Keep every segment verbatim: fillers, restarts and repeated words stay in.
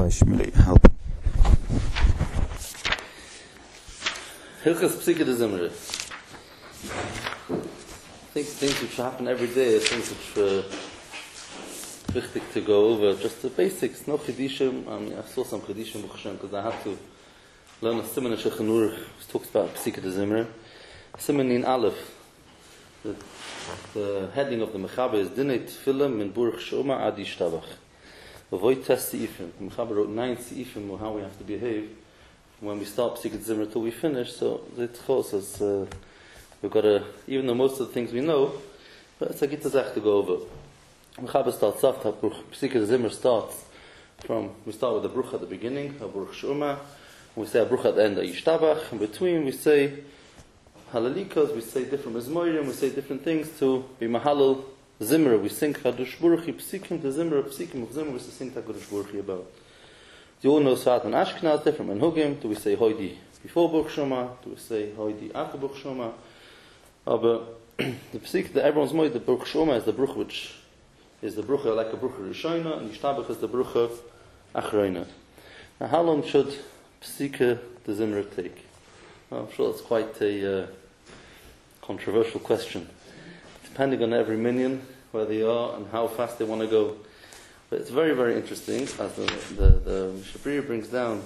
Rabbi Shmuley help. Hilchas Psika de Zimra. I think things which happen every day are things which are wichtig to go over. Just the basics, no chidishim. I mean, I saw some chidishim because I had to learn a siman in Shulchan Aruch which talks about Psika de Zimra. Siman in Aleph. The, the heading of the Mechaber is Dinei Tefillah min Buruch Shoma Adi Shtabach. Avoid test Seifim. The Mechaber wrote nine Seifim on how we have to behave when we start Psika de Zimra till we finish. So it says uh, we've got to, even though most of the things we know, but it's a good zach to go over. Mechaber starts off. Psika de Zimra starts from we start with the Bruch at the beginning, a Buruch Shoma. We say a Bruch at the end, a Yishtabach. In between we say Halalikas, we say different Mizmorim, we say different things to be Mahalal Zimra. We sing Chadush Baruch Hu Psikim to Zimra, Psikim of Zimra, we sing Chadush Baruch Hu about. You all know Svat and Ashkenaz, different Menhugim. Do we say Hoidi before Baruch Shoma? Do we say Hoidi after Baruch Shoma? But the Psik that everyone's moed, the Baruch Shoma is the Baruch which is the Baruch like a Baruch Rishona, and Yishtabach is the Baruch Achroina. Now how long should Psika the Zimra take? Well, I'm sure it's quite a uh, controversial question, depending on every minion, where they are and how fast they want to go. But it's very, very interesting, as the the, the Shabriya brings down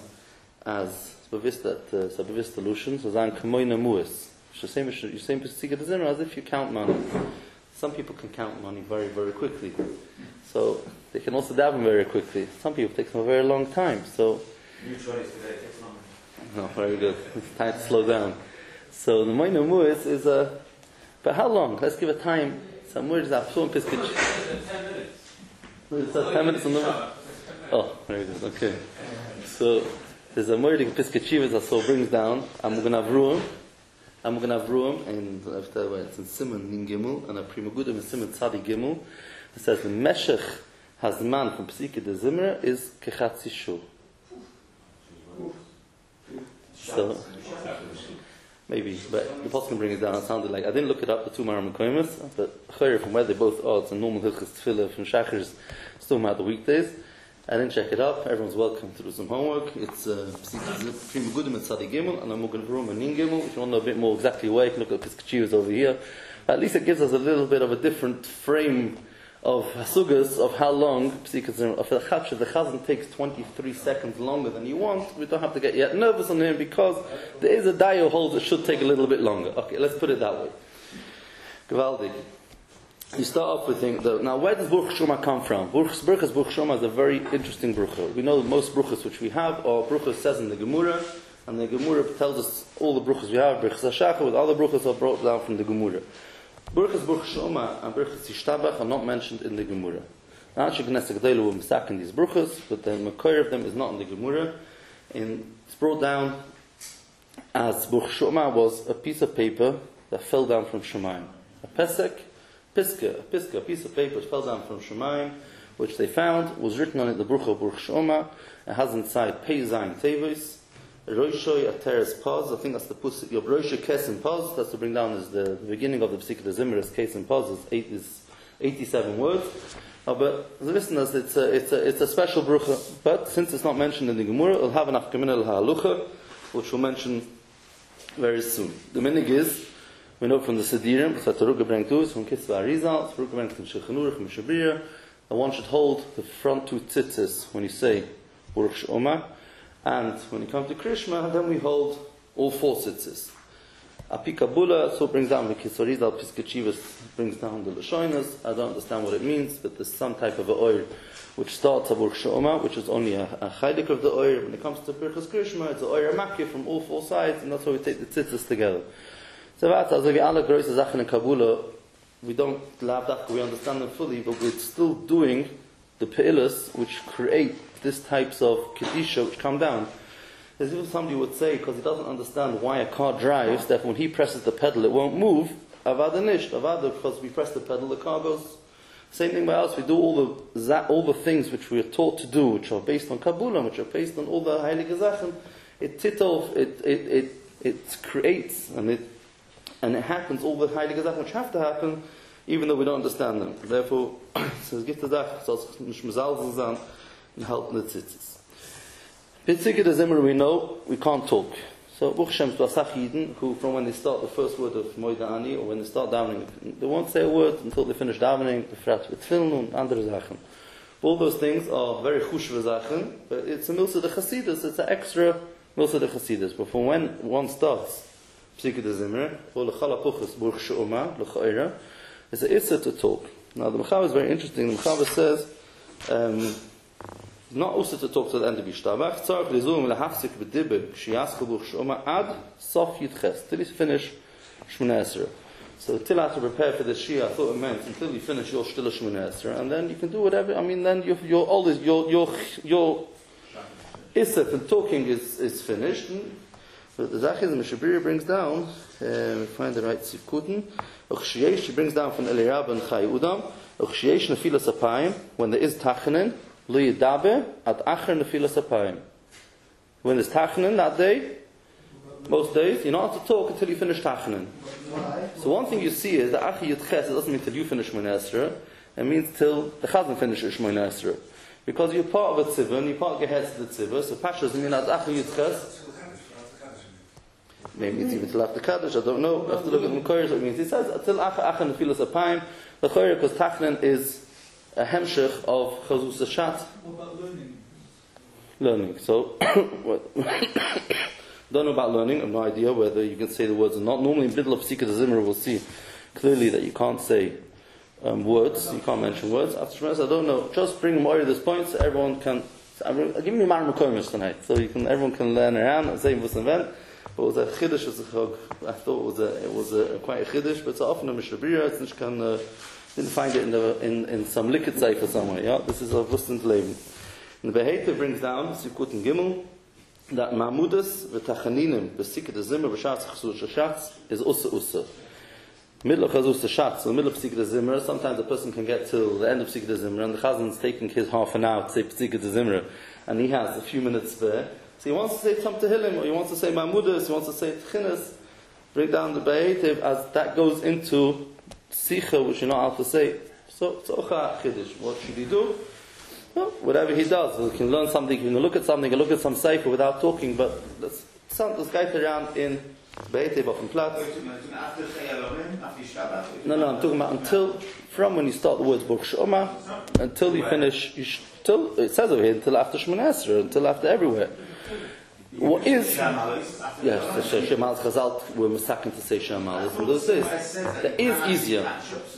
as Sabavista uh, Sabavista solutions, as an Kamoina Muis. You say Psika de Zimra as if you count money. Some people can count money very, very quickly, so they can also daven very quickly. Some people it takes them a very long time. So. New choice today takes longer. No, very good. It's time to slow down. So the Moina Muis is a. Uh, but how long? Let's give a time. Some words that so in Piskich. Ten minutes. Is that ten minutes on the? Oh, very good. Okay. So there's a word in Piskachivas that so brings down. I'm going to have room. I'm going to have room, and after that, it's in Simon Nin Gimel and a Primagudim in Simon Tzadi Gimel. It says the Meshech Hazman from Psika de Zimra is Kechatzi Shul. So maybe, but the Apostle can bring it down. It sounded like I didn't look it up. The two Maram Koimus, but from where they both are, it's a normal Hilchas Tefillah from Shachris, still out the weekdays. I didn't check it up. Everyone's welcome to do some homework. It's Prima Gudim and Tzadi Gimel, and I'm going to room and Nin Gimel. If you want to know a bit more exactly where, you can look at Piskachivas over here. At least it gives us a little bit of a different frame of Hasugas of how long Psika of the Chapsha. The Chazan takes twenty-three seconds longer than you want. We don't have to get yet nervous on him because there is a Dayo who holds it should take a little bit longer. Okay, let's put it that way. Gewaldig. You start off with things. Now, where does Baruch Shoma come from? Baruch's Baruch Shoma is a very interesting Baruch. We know most Baruchas which we have are Baruchas says in the Gemara, and the Gemara tells us all the Baruchas we have. Baruch Zashacha with all the Baruchas are brought down from the Gemara. Baruchas Baruch Shoma and Baruchas Yishtabach are not mentioned in the Gemara. Now, actually, Knesset Gedolah will misak in these Baruchas, but the Makor of them is not in the Gemara. And it's brought down as Baruch Shoma was a piece of paper that fell down from Shemayim. A pesek, piska, a piska, a piece of paper that fell down from Shemayim, which they found, was written on it the Baruch of Baruch Shoma. It has inside Pei Zayin Tevis, Roishoy Ateres Paz. I think that's the Pusik. Your Roishoy Kesim Paz. That's to bring down is the, the beginning of the Psika de Zimra. Kesim Paz is, eight, is eighty-seven words. Uh, but the listeners, it's a it's a it's a special brucha. But since it's not mentioned in the Gemara, it'll have an afkamin al ha'alucha, which we'll mention very soon. The minig is we know from the Sedirim. It's what Taruga brings to us from Kitzvah Arizal. Taruga brings from Shulchan Aruch from Shabriya. That one should hold the front two tzitzis when you say Baruch Shoma. And when it comes to Krishma, then we hold all four tzitzis. Apikabula so brings down the Kisorizal, Piskachivas brings down the Lashoinas. I don't understand what it means, but there's some type of a oil which starts at Baruch Shoma, which is only a, a chaydik of the oil. When it comes to Birchas Krishma, it's an oil makif from all four sides, and that's why we take the tzitzis together. So that's as we alle große Sachen in Kabula, we don't lav that we understand them fully, but we're still doing the pe'ilas which create these types of kedisha which come down. As if somebody would say, because he doesn't understand why a car drives, that when he presses the pedal it won't move. Avada nisht, avada, because we press the pedal, the car goes. Same thing by us. We do all the all the things which we are taught to do, which are based on Kabbalah, which are based on all the heilige Zachen. It titov, it it it it creates and it and it happens all the heilige Zachen which have to happen, even though we don't understand them. Therefore, it says, "Get the Zach, so it's nicht mezalzel sein and help the tzitzis." Pitzike the Zimmer we know, we can't talk. So, Baruch Hashem to Asach Yidden, who from when they start the first word of Moida Ani, or when they start davening, they won't say a word until they finish davening, the Frat with Tfilin and andere Sachen. All those things are very chushva Sachen, but it's a Milsa de Chasidus, it's an extra Milsa de Chasidus. But from when one starts, Pitzike the Zimmer, or L'chal HaPuchas, Baruch She'oma, L'cha'ira, it's an Issa to talk. Now the Mechaber is very interesting. The Mechaber says, um, not also to talk to the end of Yishtabach. Tzarech lezum lehafsik b'dibbe k'shiyasku buch sh'oma ad sof yudches. Till you finish Shmoneh Esrei. So till I have to prepare for the Shia, I thought it meant until you finish your Shtila Shmoneh Esrei, and then you can do whatever. I mean, then your your oldest your your your Isef and talking is is finished. But the Zachiz Mishabiri brings down. Uh, find the right Sivkuten. Ochshiyesh she brings down from Elirab and Chai Udam. Ochshiyesh nefilas apayim when there is tachanin. Li Yadaber at Acher Nefilas Apayim. When there's Tachnin that day, most days, you're not to talk until you finish Tachnin. So one thing you see is that Acher Yudches, it doesn't mean till you finish Shmoneh Esrei, it means till the Chazan finishes Shmoneh Esrei. Because you're part of a tzivah, and you're part of Gehetz of the tzivah, so Pasha doesn't mean that Acher Yudches. Maybe it's even till after Kaddish, I don't know. I have to look at the Mekoyer, so it means he says until Acher Acher Nefilas Apayim, the Mekoyer, because Tachnin is a hemshech of Chazus Hashat. What about learning? Learning. So, don't know about learning. I have no idea whether you can say the words or not. Normally, in the middle of Psikah the Zimmer, we'll see clearly that you can't say um, words. You can't mention words. After Shmoneh, I don't know. Just bring more to this point so everyone can. I'll give me Mar Mekoymish tonight, so you can. Everyone can learn around and say what's event. But it was a chiddush. Was a chog. I thought it was a. It was a, quite a chiddush, but it's often a mishabira. It's not can. Uh, Didn't find it in the in, in some liquid cipher somewhere. Yeah, this is a Wustent Leben. And the Beheite brings down Sivkut and Gimel that Mahmudas v'Tachaninim b'Sikah the Zimmer b'Shatz Chazuz Hashatz is Usa Usa. Middle of Chazuz Hashatz, so the middle of Sikah the Zimmer. Sometimes a person can get till the end of Sikah the Zimmer, and the Chazan is taking his half an hour to say Sikah the Zimmer, and he has a few minutes spare. So he wants to say Tam Tehillim, or he wants to say Mahmudas, he wants to say Tchinas. Bring down the Beheite as that goes into Sicha, which you're not allowed to say. So, Tzorcha Chiddush. What should he do? Well, whatever he does. He can learn something, he can look at something, he can look at some Sefer without talking, but let's let's guide around in Be'etei B'Ofen Platz. No, no, I'm talking about until, from when you start the words Baruch She'oma, until you finish, you sh- till, it says over here, until after Shmoneh Esrei, until after everywhere. What is, yes, the Shemal Chazal were mistaken to say Shemal in those days. That is easier.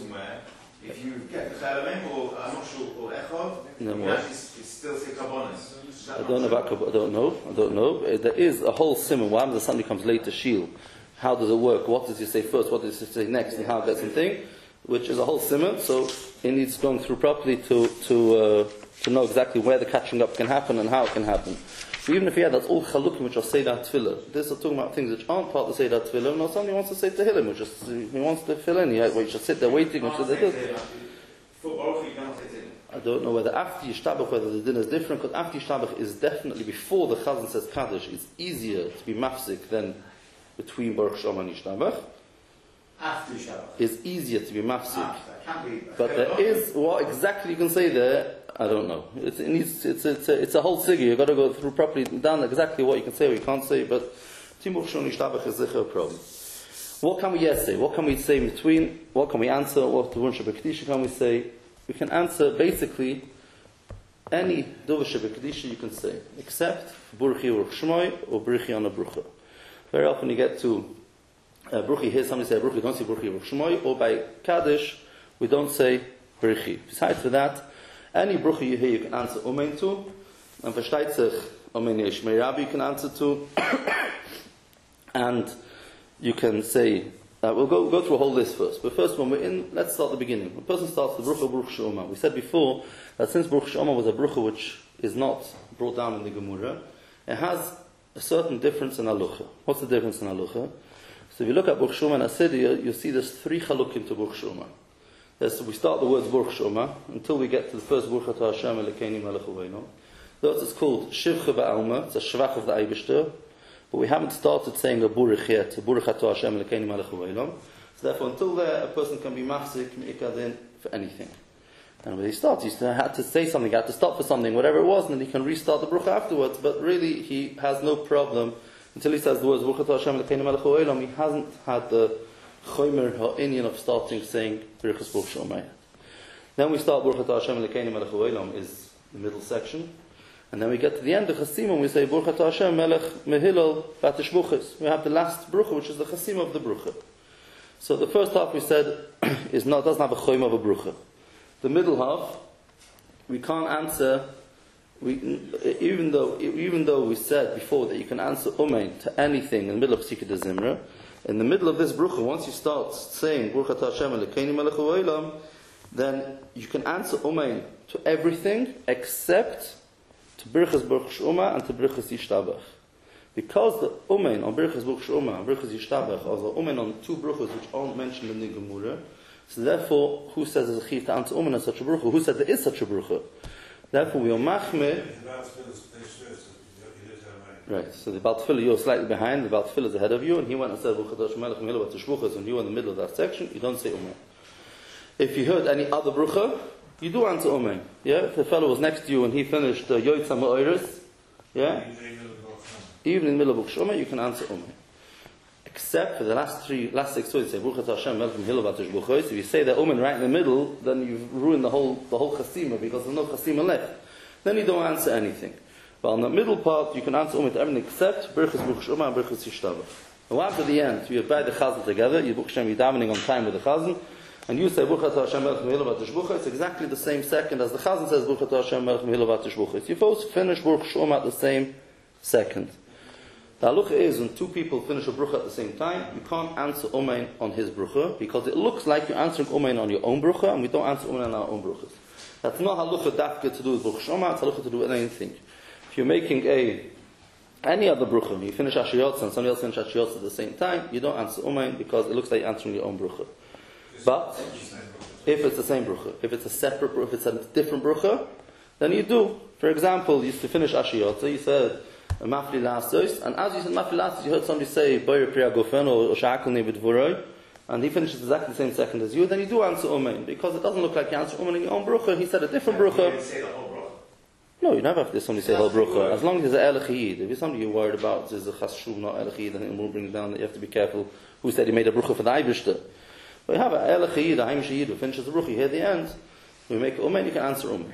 If you get the Chalalim or I'm not sure or Echov, No you more. actually s- still say Kabbonis. I don't know about Kabbalah, I don't know, I don't know. There is a whole simon. What happens if somebody comes late to Shiel? How does it work? What does he say first? What does he say next? And how it gets in thing? Which is a whole simon. So it needs going through properly to to uh, to know exactly where the catching up can happen and how it can happen. So even if you had that's all chalukim which are Seder Tefillah, this is talking about things which aren't part of the Seder Tefillah. No, somebody wants to say Tehillim, which is he wants to fill in. He well, you should sit there waiting, which is they do. For Baruch, you cannot say Tehillim. I don't know whether after Yishtabach, whether the dinner is different, because after Yishtabach is definitely before the Chazan says Kaddish, it's easier to be mafsik than between Baruch Shem and Yishtabach. After Shabbat. It's easier to be mafsik. After. Can't be. But there is, what exactly you can say there, I don't know. It's, it needs, it's, it's, a, it's a whole sigi. You've got to go through properly, down exactly what you can say or you can't say, but Timur Shon Yishtabach is a problem. What can we yes say? What can we say in between? What can we answer? What the Wunsha B'Kedisha can we say? We can answer basically any Dovah B'Kedisha you can say, except Burchi or Shmoy or Burchi on a Brucha. Very often you get to uh, Burchi, hear somebody say Burchi, don't say Burchi or Shmoy, or by Kaddish, we don't say Burchi. Besides for that, any Brucha you hear you can answer Omen to, and versteht sich Omen Yeshmei Rabbi you can answer to, and you can say, uh, we'll go, go through a whole list first. But first, when we're in, let's start at the beginning. When a person starts the Brucha Baruch She'oma, we said before that since Baruch She'oma was a Brucha which is not brought down in the Gemara, it has a certain difference in Halucha. What's the difference in Halucha? So if you look at Baruch She'oma and Asidia, you see there's three Chalukim to Baruch She'oma. There's, we start the words Baruch She'oma until we get to the first Baruch Atah Hashem Elokeinu Melech Uveinu. That's it's called Shivcha Ba'alma, it's a Shvach of the Eibishter. But we haven't started saying a Burich yet, a Burich Atah Hashem Elokeinu Melech Uveinu. So therefore, until there, a person can be mafsik me'ikadin for anything. And when he starts, he had to say something, he had to stop for something, whatever it was, and then he can restart the brucha afterwards. But really, he has no problem until he says the words Baruch Atah Hashem Elokeinu melech haolam. He hasn't had the chomer ha'inyan of starting saying Birchas Baruch Shomai. Then we start Baruch Atah Hashem Elokeinu melech haolam is the middle section, and then we get to the end of Chasimah. We say Baruch Atah Hashem Melech Mehilel Batishbuchas. We have the last brucha, which is the Chasimah of the brucha. So the first half we said is not doesn't have a chomer of a brucha. The middle half, we can't answer. We, even though even though we said before that you can answer umein to anything in the middle of Psikah de Zimra, in the middle of this brucha, once you start saying Baruch Atah Hashem Elokeinu melech haolam, then you can answer umein to everything except to Birchas Baruch Sh'uma and to Birchas Yishtabach. Because the umein on Birchas Baruch Sh'uma and Birchas Yishtabach are the umein on two bruchas which aren't mentioned in the Gemara. So therefore, who says there's a chiv to answer umen on such a brucha? Who said there is such a brucha? Therefore, we are machmir. Right. So the Baal Tefillah, you're slightly behind. The Baal Tefillah is ahead of you, and he went and said Baruch Atah Hashem Melech Mehilel Batishbuchas, and you were in the middle of that section. You don't say umen. If you heard any other brucha, you do answer umen. Yeah. If the fellow was next to you and he finished the Yoytza Ma'oris, yeah. Even in the middle of Baruch Shoma, you can answer umen. Except for the last three, last six words, say Baruch Atah Hashem Melech Mehilel Batishbuchos. If you say that umen right in the middle, then you've ruined the whole the whole chasima because there's no chasima left. Then you don't answer anything. But on the middle part, you can answer umen to everything except Birchas Baruch Shoma and Birchas Yishtabach. Now after the end, you buy the chazan together. You Baruch Hashem, you're davening on time with the chazan, and you say Baruch Atah Hashem Melech Mehilel Batishbuchos. It's exactly the same second as the chazan says Baruch Atah Hashem Melech Mehilel Batishbuchos. You both finish Baruch Shoma at the same second. The halacha is when two people finish a brucha at the same time, you can't answer umein on his brucha because it looks like you're answering umein on your own brucha, and we don't answer umein on our own bruchas. That's not halacha dafka to do with Baruch Shoma. It's halacha to do with anything. If you're making a any other brucha, you finish Ashiyotz and somebody else finishes Ashiyotz at the same time, you don't answer umein because it looks like you're answering your own brucha. But if it's the same brucha, if it's a separate brucha, if it's a different brucha, then you do. For example, you used to finish Ashiyotz, you said Mafli Lasos, and as you said Mafli Lasos, you heard somebody say Boyer Priya Gofen or Shakulni B'Dvoroi, and he finishes exactly the same second as you, then you do answer umein because it doesn't look like you answer umein in your own brucha. He said a different brucha. No, you never have to somebody say whole brucha. As long as there's an elachiyid. If it's something you're worried about, there's a chashuv, not elachiyid, then it will bring down that you have to be careful who said he made a brucha for the Eibishter. But you have an elachiyid, a haimishiyid who finishes the brucha, you hear the end, we make umein, you can answer umein.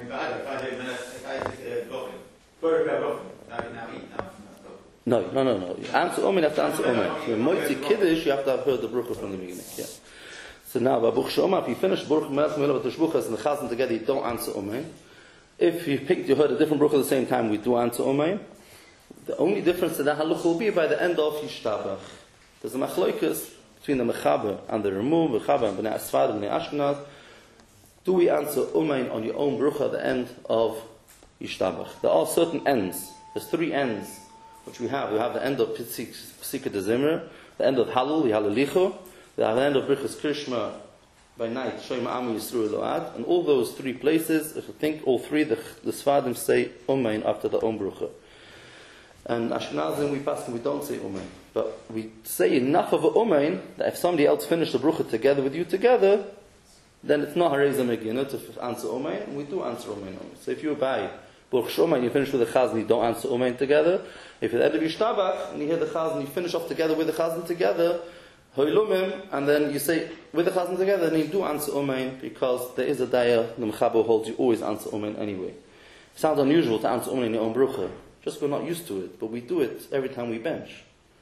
No, no, no, no. You answer umein, you have to answer umein. If you're moitzi kiddush, you have to have heard the brucha from the beginning. Yeah. So now, by Baruch Shoma, if you finish Baruch Melech Mehilel Batishbuchas and the chazan together, you don't answer umein. If you picked, you heard a different brucha at the same time, we do answer umein. The only difference to that halach will be by the end of Yishtabach. There's a machloikus between the mechaber and the remove, mechaber and bnei Asfad and bnei Ashkenaz. Do we answer umein on your own brucha at the end of Yishtabach? There are certain ends. There's three ends which we have. We have the end of Psikah de Zimra, the end of Halal, the Halalicho, the end of Birchas Krishma by night, Shoyma Ami Yisru Eload, and all those three places, if you think all three, the, the Sfadim say umein after the own brucha. And Ashkenazim, we pass and we don't say umein. But we say enough of a umein that if somebody else finished the brucha together with you together, then it's not hareza megina to answer umein, and we do answer umein. So if you buy Baruch Shoma and you finish with the chazan, you don't answer umein together. If you're at the Yishtabach and you hear the chazan, you finish off together with the chazan together, hoilumim, and then you say with the chazan together, then you do answer umein because there is a daya, the mechaber holds you always answer umein anyway. It sounds unusual to answer umein in your own brucha, just we're not used to it, but we do it every time we bench.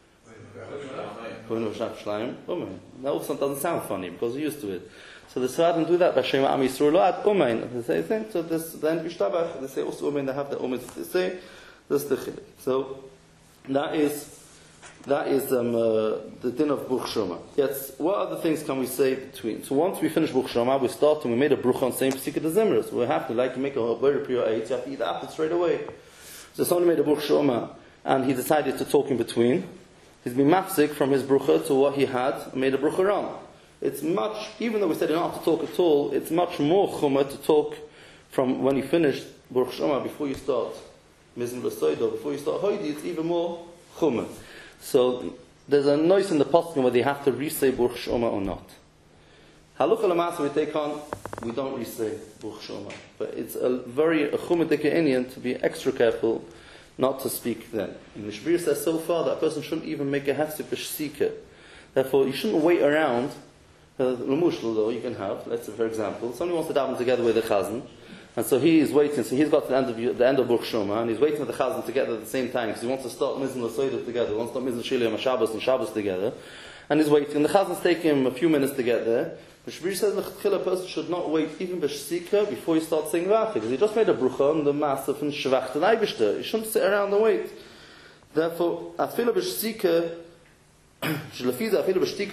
That also doesn't sound funny because we're used to it. So the Sfadim do that by Shema Am Yisroel Lo'at umein. They say the same. So this then Yishtabach, they say also umein. They have the umein. They say this the chilek. So that is that is um, uh, the din of Baruch Shoma. Yes. What other things can we say between? So once we finish Baruch Shoma, we start and we made a brucha on same Psikah de Zimra. So we have to like to make a very pure eight. You have to eat the apple straight away. So somebody made a Baruch Shoma and he decided to talk in between. He's been mafsik from his brucha to what he had and made a brucha on. It's much, even though we said you don't have to talk at all, it's much more chumah to talk from when you finish Baruch Shoma before you start Mizn L'Soido, before you start Hoidi, it's even more chumah. So there's a noise in the posting whether you have to re-say Baruch Shoma or not. Halukha Lamasa we take on, we don't really say Baruch Shema. But it's a very a chumadik Indian to be extra careful not to speak then. And the Shbir says so far that a person shouldn't even make a hefsek b'shsika. Therefore, you shouldn't wait around. L'mushal though you can have. Let's say, for example, somebody wants to daven together with the chazan, and so he is waiting. So he's got to the end of the end of Baruch Shema, and he's waiting for the chazan together at the same time because he wants to start mizn l'soidah together. He wants to start mizn shili and Shabbos and Shabbos together, and he's waiting. And the chazan's taking him a few minutes to get there. The Shbir says the a person should not wait even b'shsika before he starts saying Vacha, because he just made a brucha on the massive and shvach and aibishter. He shouldn't sit around and wait. Therefore, afila b'shsika. What exactly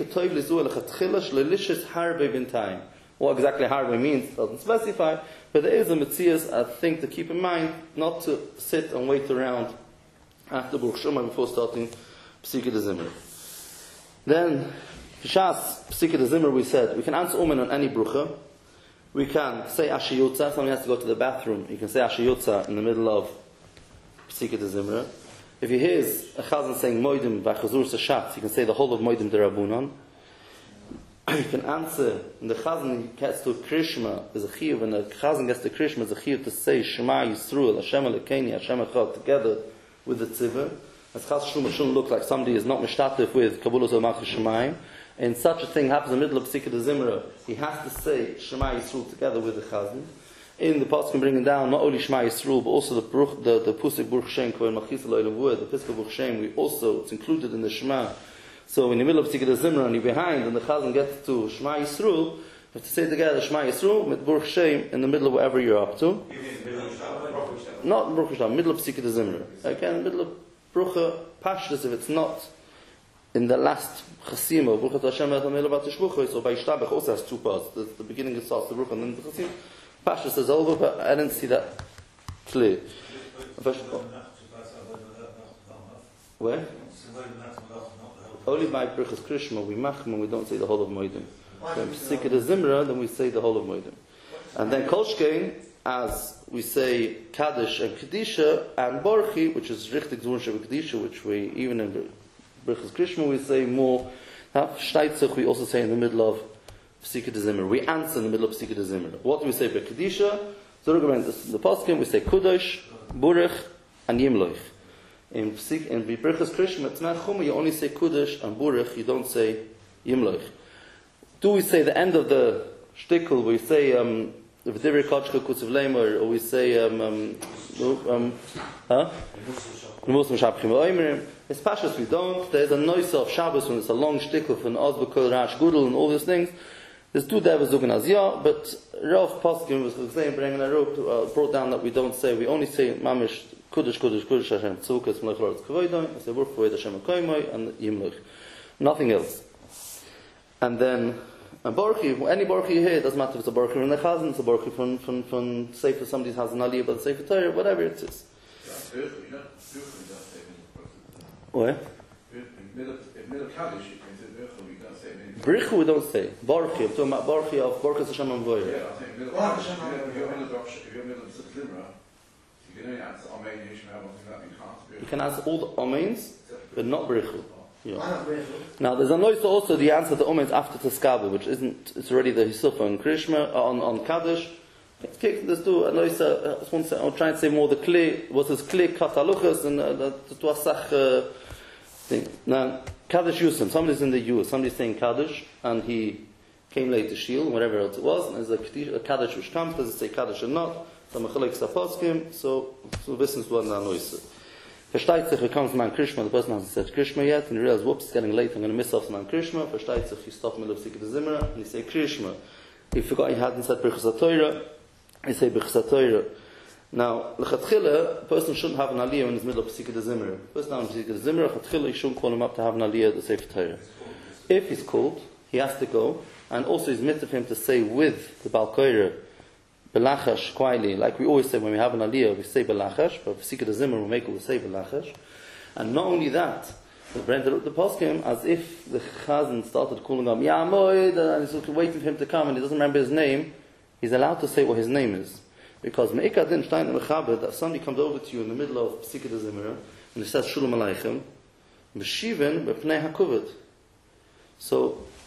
harbe means doesn't specify, but there is a metzias, I think, to keep in mind not to sit and wait around after Baruch Shema before starting Psikah de Zimmer. Then, Shas Psikah de Zimmer, we said we can answer Umen on any brucha. We can say Ashiyutza. Somebody has to go to the bathroom. You can say Ashiyutza in the middle of Psikah de Zimmer. If he hears a chazan saying Moedim v'achazur sashat, you can say the whole of Moedim derabunan. You can answer, when the chazan gets to Krishma, there's a chiyuv, when the chazan gets to Krishma, there's a chiyuv to say Shema Yisrael, Hashem Elokeinu, Hashem Echad, together with the tzivah. As chaz shum shouldn't look like somebody is not mishtatif with Kabulos al-Malchus Shemayim. And such a thing happens in the middle of Psikah de Zimra, he has to say Shema Yisrael together with the chazan. In the parts can bring it down not only Shema Yisrael but also the Baruch, the the Pusik Baruch Shem Kohen Machis Eloheinu V'Hu, the Pesach Baruch Shem. We also it's included in the Shema. So in the middle of Psikah de Zimra and you're behind, and the Chazan gets to Shema Yisrael, you have to say together Shema Yisrael with Baruch Shem in the middle of wherever you're up to. Not Baruch Shem, middle of Psikah de Zimra. Again, middle of Baruch Pashtus if it's not in the last Chasima, Baruch Hashem Eloheinu V'Hu, so by Yishtabach also has two parts. The, the beginning starts the Baruch and then the Chasima. Pashtus is over, but I didn't see that clear. Where? Only by Birchas Krishma we machman, we don't say the whole of Moedim. When Psikah de Zimra, then we say the whole of Moedim. And then Kolshkein, as we say Kaddish and Kedisha, and Borchi, which is Richtig Zvun Sheva Kedisha, which we, even in Birchas Krishma, we say more. Shteitzach, we also say in the middle of Psikah de Zimra. We answer in the middle of Psikah de Zimra. What do we say by Kedisha? So the Paskim we say Kudosh, Burech, and Yimloich. In Psik, in Birchas Krishma, Tzmach Chuma, you only say Kudosh and Burech, you don't say Yimloich. Do we say the end of the shtickle, we say um V'divri Kachka Kutziv Leimer, or we say um um, um huh? It's pashas we don't. There's a noise of Shabbos when it's a long shtickle from Ozba Kol Rash Gudel and all these things. There's two devils looking as yeah, but Rav Poskim was saying, bringing a rope, uh, brought down that we don't say, we only say Mamish Kudish Kudish Kudish Hashem Tzukas Melech Kavoidon, I say Baruch Void Hashem Koimoy and Yimloch. Nothing else. And then a Baruchi, any Baruchi you hear, it doesn't matter if it's a Baruchi from the Chazan, it's a Baruchi from from from Sefer, somebody's has an Aliyah but the Sefer Torah, whatever it is. Where? Brichu we don't say. Baruchi, I'm talking about Baruchi of Baruch Hashem and Voyer. Yeah, I think if you're middle of if you're middle of Limra, you can only answer Amen, Yishmael, that you can't. You can answer all the Amens, but not Brichu. Yeah. Now there's a noise also the answer to Amens after Teskaba, which isn't, it's already the Hisufa on Krishma, on, on Kaddish. Let's do a noise, uh, I'll try and say more the Kli, what is Kli, Kataluchas, and the Tuasach thing. Now, Kaddish Yusam, somebody's in the Yus, somebody's saying Kaddish, and he came late to Shiel, whatever else it was, and there's a, a Kaddish which comes, does it say Kaddish or not? So Mechalek Saposkim, so so listen to what that noise. Versteht sich, he comes man Krishma, the person hasn't said Krishma yet, and he realizes, whoops, it's getting late, I'm going to miss off man Krishma. Versteht sich, he stopped in the middle of Psikah de Zimra, and he say Krishma. He forgot he hadn't said Birchas HaTorah, he say Birchas HaTorah. Now, l'chatchila, a person shouldn't have an aliyah in the middle of Psikah de Zimra. A person in Psikah de Zimra, l'chatchila, you shouldn't call him up to have an aliyah at the Sefer Torah. If he's called, he has to go, and also it's mitzvah for him to say with the Baal Koirah, Belachash quietly, like we always say when we have an aliyah, we say Belachash, but for Psikah de Zimra we make it, we say Belachash. And not only that, the Brenda the poskim, as if the Chazan started calling him Ya Moed, and he's waiting for him to come, and he doesn't remember his name, he's allowed to say what his name is. Because Me'ikad din Stein and Mechaber, that somebody comes over to you in the middle of Psikah de Zimra, and he says Shalom Aleichem, Meshiven B'pnei HaKuvod. So,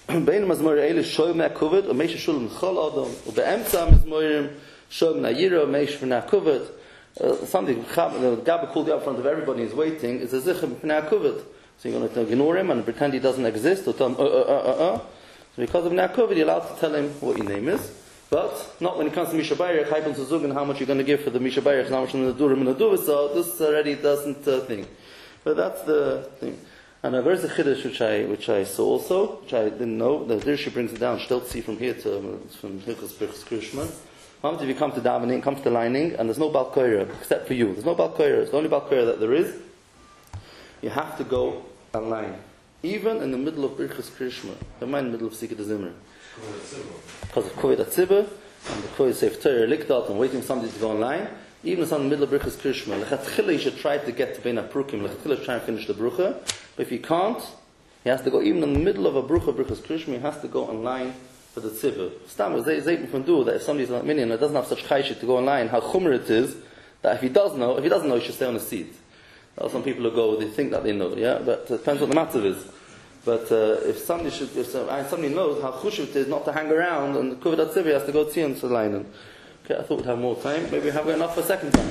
Bein mazmor ele shoy me kovet, o meish shul chol adam, o beemtza mazmorim shoy me yira meish v'na kovet. Something the Gabba called you up in front of everybody is waiting. It's a zichem v'na kovet. So you're going to ignore him and pretend he doesn't exist, or tell him uh uh uh uh uh. So because of v'na kovet, you're allowed to tell him what your name is. But not when it comes to Misha Bayrak, Haibon Suzugan, how much you're going to give for the Misha Bayrak, how much you're going to do him in the Duva, so this already doesn't uh, thing. But that's the thing. And uh, there's a chiddush which I which I saw also, which I didn't know. The Dirshi brings it down. Stelzi from here to um, from Hilchos Birchos Krishma. How much if you come to davening, come to the lining, and there's no balkoira except for you. There's no balkoira. It's the only balkoira that there is. You have to go and line, even in the middle of Birchos Krishma. Don't mind the middle of Sikhat Zimmer, because of Kovid Atzibah and the Kovid Seif Torah Likdot and waiting for somebody to go in line. Even if it's in the middle of Birchos Krishma, lechatchila you should try to get to Bein HaPrukim. Lechatchila try and finish the brucha. But if he can't, he has to go even in the middle of a brucha, Birchos Krishma, he has to go online for the tzibur. Stam was Zayt from do that if somebody's not minion that doesn't have such chayshit to go online, how chumr it is, that if he does know, if he doesn't know, he should stay on his seat. There are some people who go, they think that they know, yeah? But it depends what the matter is. But uh, if somebody should, if somebody knows how chushiv it is not to hang around, and the kuvad tzibur has to go see him to line. Okay, I thought we'd have more time. Maybe we have enough for a second time.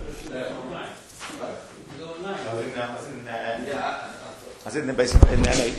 I was in the basement in the